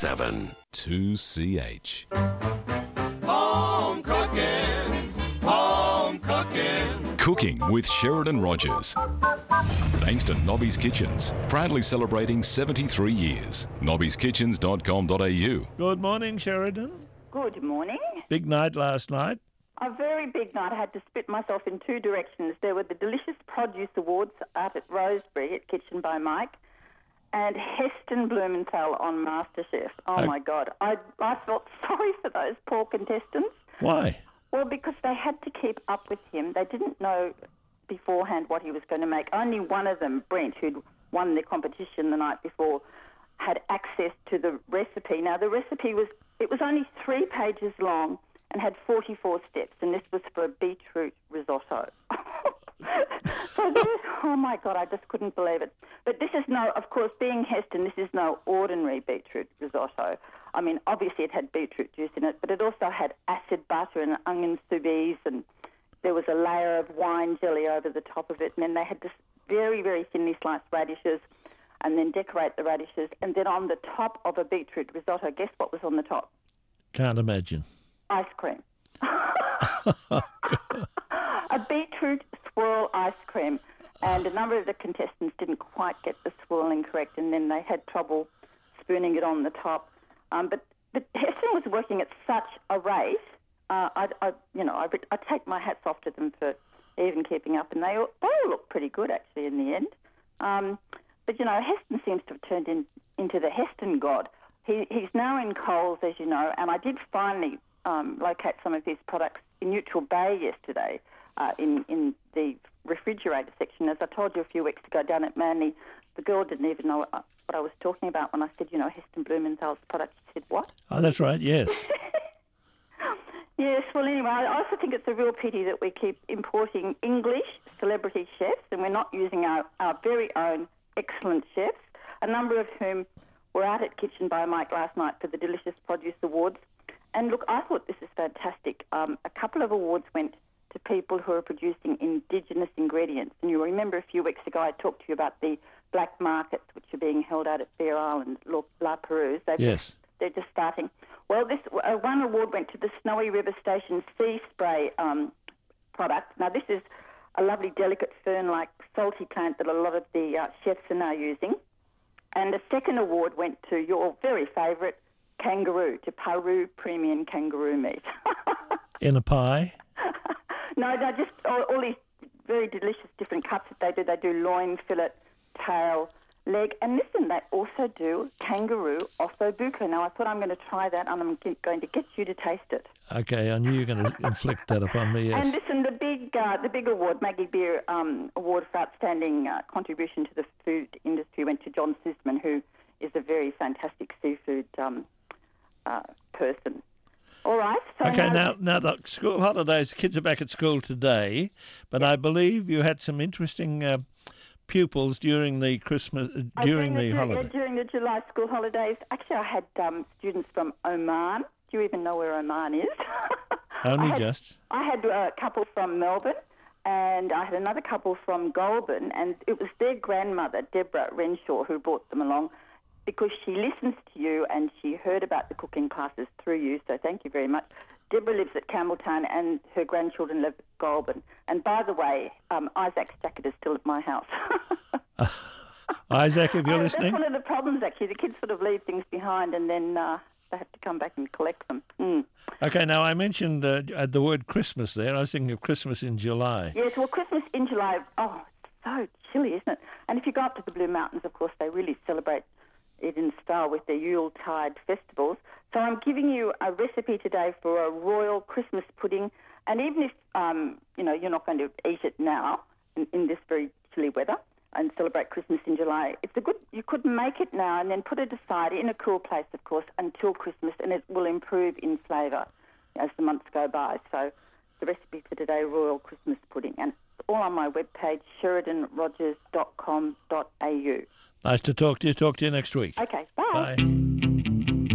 7. 2CH. Home cooking, home cooking. Cooking with Sheridan Rogers. Thanks to Nobby's Kitchens, proudly celebrating 73 years. nobbykitchens.com.au. Good morning, Sheridan. Good morning. Big night last night. A very big night. I had to split myself in two directions. There were the Delicious Produce Awards out at Rosebery at Kitchen by Mike and Heston Blumenthal on MasterChef. Oh, my God. I felt sorry for those poor contestants. Why? Well, because they had to keep up with him. They didn't know beforehand what he was going to make. Only one of them, Brent, who'd won the competition the night before, had access to the recipe. Now, the recipe was only 3 pages long and had 44 steps, and this was for a beetroot risotto. Oh, my God, I just couldn't believe it. But this is of course, being Heston, this is no ordinary beetroot risotto. I mean, obviously it had beetroot juice in it, but it also had acid butter and onion soubise, and there was a layer of wine jelly over the top of it, and then they had this very, very thinly sliced radishes, and then decorate the radishes, and then on the top of a beetroot risotto, guess what was on the top? Can't imagine. Ice cream. A beetroot swirl ice cream. And a number of the contestants didn't quite get the swirling correct, and then they had trouble spooning it on the top. But Heston was working at such a rate. I take my hats off to them for even keeping up, and they all looked pretty good actually in the end. But Heston seems to have turned into the Heston god. He's now in Coles, as you know, and I did finally locate some of his products in Neutral Bay yesterday in the refrigerator section. As I told you a few weeks ago down at Manly, the girl didn't even know what I was talking about when I said, Heston Blumenthal's product. She said, what? Oh, that's right, yes. Yes, well, anyway, I also think it's a real pity that we keep importing English celebrity chefs and we're not using our very own excellent chefs, a number of whom were out at Kitchen by Mike last night for the Delicious Produce Awards. And look, I thought this is fantastic. A couple of awards went to people who are producing indigenous ingredients. And you remember a few weeks ago I talked to you about the black markets which are being held out at Fair Island, La Perouse. Yes. They're just starting. Well, this one award went to the Snowy River Station Sea Spray product. Now, this is a lovely, delicate fern-like salty plant that a lot of the chefs are now using. And the second award went to your very favourite kangaroo, to Paru Premium Kangaroo Meat. In a pie? No, just all these very delicious different cuts that they do. They do loin, fillet, tail, leg, and listen, they also do kangaroo ossobuco. Now, I thought I'm going to try that, and I'm going to get you to taste it. Okay, I knew you were going to inflict that upon me, yes. And listen, the big award, Maggie Beer Award for Outstanding Contribution to the Food Industry, went to John Sisman, who is a very fantastic seafood person. All right. So okay, now the school holidays, kids are back at school today, but I believe you had some interesting pupils during the during the holiday. During the July school holidays. Actually, I had students from Oman. Do you even know where Oman is? Only just. I had a couple from Melbourne, and I had another couple from Goulburn, and it was their grandmother, Deborah Renshaw, who brought them along, because she listens to you and she heard about the cooking classes through you, so thank you very much. Deborah lives at Campbelltown and her grandchildren live at Goulburn. And by the way, Isaac's jacket is still at my house. Isaac, if you're listening. That's one of the problems, actually. The kids sort of leave things behind and then they have to come back and collect them. Mm. Okay, now I mentioned the word Christmas there. I was thinking of Christmas in July. Yes, well, Christmas in July, it's so chilly, isn't it? And if you go up to the Blue Mountains, of course, they really celebrate it in style with their Yuletide festivals. So I'm giving you a recipe today for a royal Christmas pudding. And even if, you're not going to eat it now in this very chilly weather and celebrate Christmas in July, you could make it now and then put it aside in a cool place, of course, until Christmas, and it will improve in flavour as the months go by. So the recipe for today, royal Christmas pudding. And it's all on my webpage, sheridanrogers.com.au. Nice to talk to you. Talk to you next week. Okay, bye. Bye.